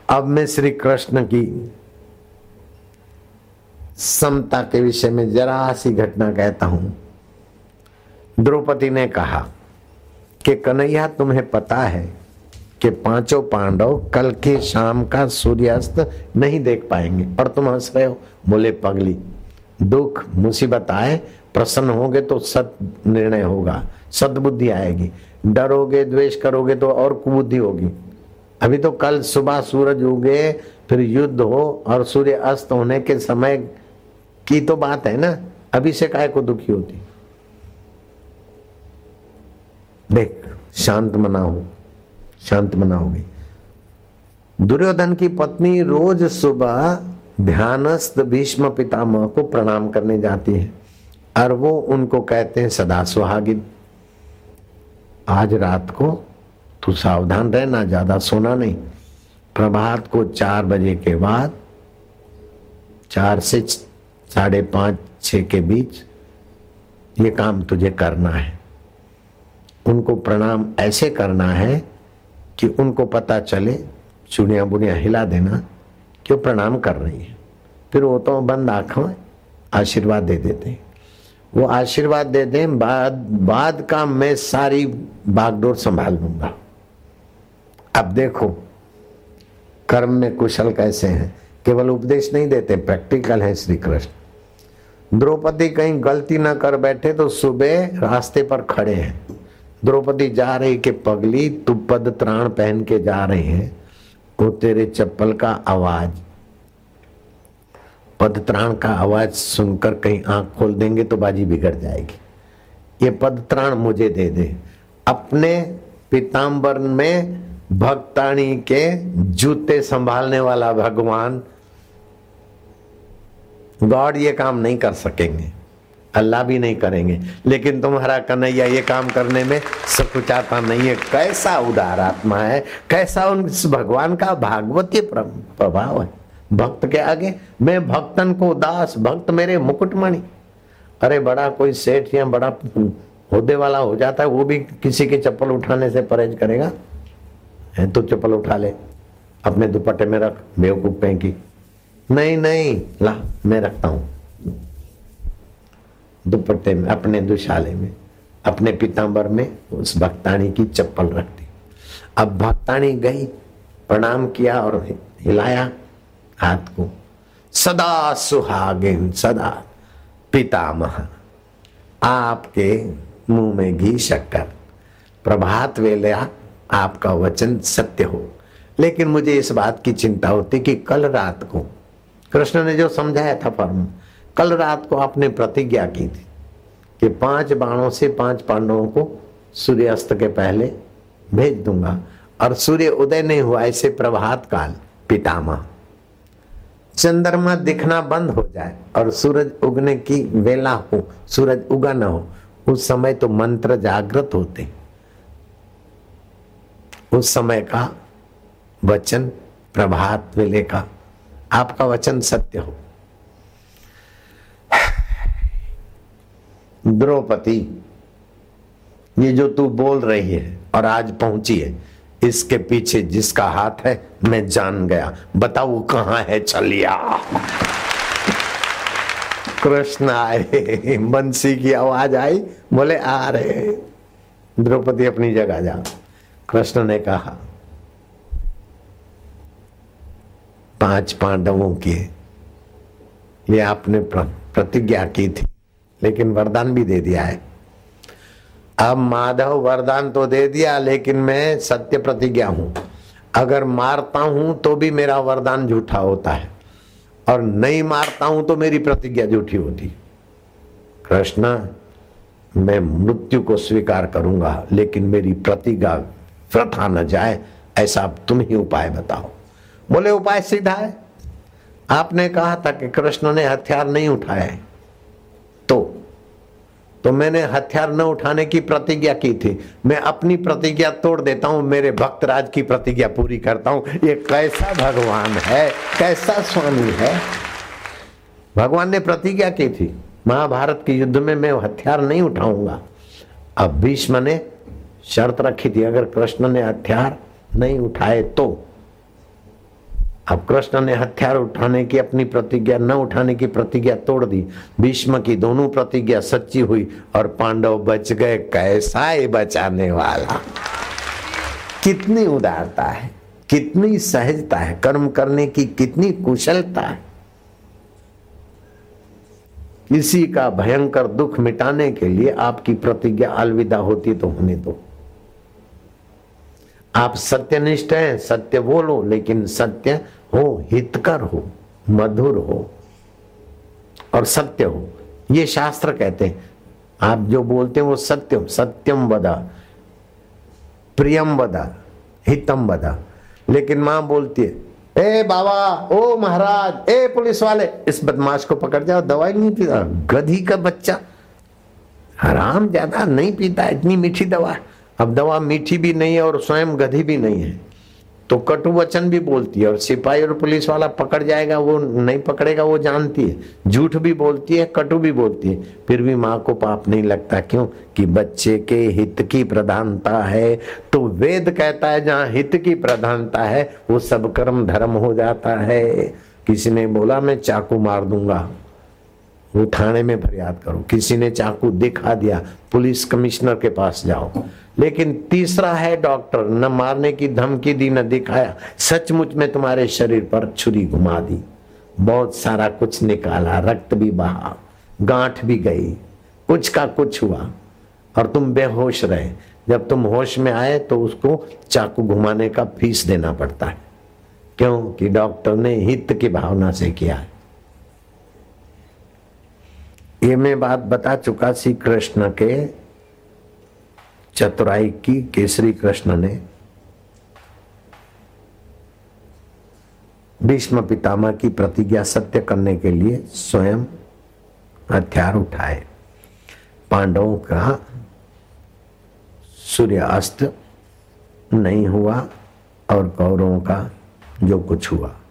अब मैं श्री कृष्ण की समता के विषय में जरा सी घटना कहता हूं। द्रौपदी ने कहा कि कन्हैया, तुम्हें पता है कि पांचों पांडव कल की शाम का सूर्यास्त नहीं देख पाएंगे और तुम हंस रहे हो। बोले पगली, दुख मुसीबत आए, प्रसन्न होगे तो सत निर्णय होगा, सद्बुद्धि आएगी। डरोगे द्वेष करोगे तो और कुबुद्धि होगी। अभी तो कल सुबह सूरज उगे, फिर युद्ध हो और सूर्य अस्त होने के समय की तो बात है ना। अभी से काहे को दुखी होती। देख, शांत मनाओगी। दुर्योधन की पत्नी रोज सुबह ध्यानस्थ भीष्म पितामह को प्रणाम करने जाती है और वो उनको कहते हैं सदा सुहागिन। आज रात को तू सावधान रहना, ज्यादा सोना नहीं। प्रभात को 4 बजे के बाद, 4 से 5:30 6 के बीच ये काम तुझे करना है। उनको प्रणाम ऐसे करना है कि उनको पता चले, चुड़िया बुड़िया हिला देना कि वो प्रणाम कर रही है। फिर वो तो बंद आंखों आशीर्वाद दे देते हैं। वो आशीर्वाद दे दें, बाद का मैं सारी बागडोर संभाल लूंगा। अब देखो कर्म में कुशल कैसे हैं। केवल उपदेश नहीं देते, प्रैक्टिकल है श्री कृष्ण। द्रौपदी कहीं गलती ना कर बैठे तो सुबह रास्ते पर खड़े हैं। द्रौपदी जा रही कि पगली, तू पद त्राण पहन के जा रहे हैं, वो तेरे चप्पल का आवाज, पदत्राण का आवाज सुनकर कहीं आंख खोल देंगे तो बाजी बिगड़ जाएगी। ये पदत्राण मुझे दे दे। अपने पीताम्बर में भक्ताणी के जूते संभालने वाला भगवान गॉड ये काम नहीं कर सकेंगे, अल्लाह भी नहीं करेंगे, लेकिन तुम्हारा कन्हैया ये काम करने में सकुचाता नहीं है। कैसा उदार आत्मा है, कैसा उस भगवान का भागवतीय प्रभाव है। भक्त के आगे मैं भक्तन को दास, भक्त मेरे मुकुटमणि। अरे बड़ा कोई सेठ या बड़ा होदे वाला हो जाता है, वो भी किसी की चप्पल उठाने से परहेज करेगा। है तो चप्पल उठा ले, अपने दुपट्टे में रख, बेवकूफ फेंकी। नहीं, ला मैं रखता हूं दुपट्टे में, अपने दुशाले में, अपने पीताम्बर में उस भक्तानी की चप्पल रख दी। अब भक्तानी गई, प्रणाम किया और हिलाया हाथ को। सदा सुहागिन, सदा पितामह, आपके मुंह में घी शक्कर, प्रभात वेला आपका वचन सत्य हो। लेकिन मुझे इस बात की चिंता होती कि कल रात को कृष्ण ने जो समझाया था फर्म, कल रात को आपने प्रतिज्ञा की थी कि 5 बाणों से 5 पांडवों को सूर्यास्त के पहले भेज दूंगा, और सूर्य उदय नहीं हुआ ऐसे प्रभात काल पितामह, चंद्रमा दिखना बंद हो जाए और सूरज उगने की वेला हो, सूरज उगा न हो, उस समय तो मंत्र जागृत होते। उस समय का वचन प्रभात वेले का आपका वचन सत्य हो। द्रौपदी, ये जो तू बोल रही है और आज पहुंची है, इसके पीछे जिसका हाथ है मैं जान गया। बताओ कहां है छलिया। कृष्ण आए, बंसी की आवाज आई, बोले आ रहे। द्रौपदी अपनी जगह जा। कृष्ण ने कहा 5 पांडवों की ये आपने प्रतिज्ञा की थी, लेकिन वरदान भी दे दिया है। अब माधव वरदान तो दे दिया, लेकिन मैं सत्य प्रतिज्ञा हूं। अगर मारता हूं तो भी मेरा वरदान झूठा होता है, और नहीं मारता हूं तो मेरी प्रतिज्ञा झूठी होती। कृष्ण, मैं मृत्यु को स्वीकार करूंगा, लेकिन मेरी प्रतिज्ञा वृथा न जाए, ऐसा तुम ही उपाय बताओ। बोले उपाय सीधा है। आपने कहा था कि कृष्ण ने हथियार नहीं उठाए, तो मैंने हथियार न उठाने की प्रतिज्ञा की थी। मैं अपनी प्रतिज्ञा तोड़ देता हूं, मेरे भक्तराज की प्रतिज्ञा पूरी करता हूं। ये कैसा भगवान है, कैसा स्वामी है। भगवान ने प्रतिज्ञा की थी महाभारत के युद्ध में, मैं हथियार नहीं उठाऊंगा। अब भीष्म ने शर्त रखी थी, अगर कृष्ण ने हथियार नहीं उठाए तो अब कृष्ण ने हथियार उठाने की अपनी प्रतिज्ञा, न उठाने की प्रतिज्ञा तोड़ दी। भीष्म की दोनों प्रतिज्ञा सच्ची हुई और पांडव बच गए। कैसा है बचाने वाला, कितनी उदारता है, कितनी सहजता है, कर्म करने की कितनी कुशलता है। किसी का भयंकर दुख मिटाने के लिए आपकी प्रतिज्ञा अलविदा होती तो होने दो। आप सत्यनिष्ठ हैं, सत्य बोलो, लेकिन सत्य हो, हितकर हो, मधुर हो और सत्य हो। ये शास्त्र कहते हैं आप जो बोलते हैं वो सत्य हो। सत्यम वदा, प्रियम वदा, हितम वदा। लेकिन मां बोलती है, ए बाबा, ओ महाराज, ए पुलिस वाले, इस बदमाश को पकड़ जाओ, दवाई नहीं पीता, गधी का बच्चा, हराम ज्यादा नहीं पीता, इतनी मीठी दवा। अब दवा मीठी भी नहीं है और स्वयं गधी भी नहीं है, तो कटु वचन भी बोलती है। और सिपाही और पुलिस वाला पकड़ जाएगा, वो नहीं पकड़ेगा, वो जानती है। झूठ भी बोलती है, कटु भी बोलती है, फिर भी माँ को पाप नहीं लगता। क्यों? कि बच्चे के हित की प्रधानता है। तो वेद कहता है जहाँ हित की प्रधानता है वो सब कर्म धर्म हो जाता है। किसी ने बोला मैं चाकू मार दूंगा, वो थाने में फरियाद करो। किसी ने चाकू दिखा दिया, पुलिस कमिश्नर के पास जाओ। लेकिन तीसरा है डॉक्टर, न मारने की धमकी दी, न दिखाया, सचमुच में तुम्हारे शरीर पर छुरी घुमा दी, बहुत सारा कुछ निकाला, रक्त भी बहा, गांठ भी गई, कुछ का कुछ हुआ और तुम बेहोश रहे। जब तुम होश में आए तो उसको चाकू घुमाने का फीस देना पड़ता है। क्यों? कि डॉक्टर ने हित की भावना से किया है। ये मैं बात बता चुका श्री कृष्ण के चतुराई की, कि श्री कृष्ण ने भीष्म पितामह की प्रतिज्ञा सत्य करने के लिए स्वयं हथियार उठाए। पांडवों का सूर्य अस्त नहीं हुआ और कौरवों का जो कुछ हुआ